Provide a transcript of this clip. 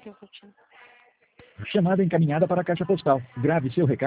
Chamada encaminhada para a caixa postal. Grave seu recado.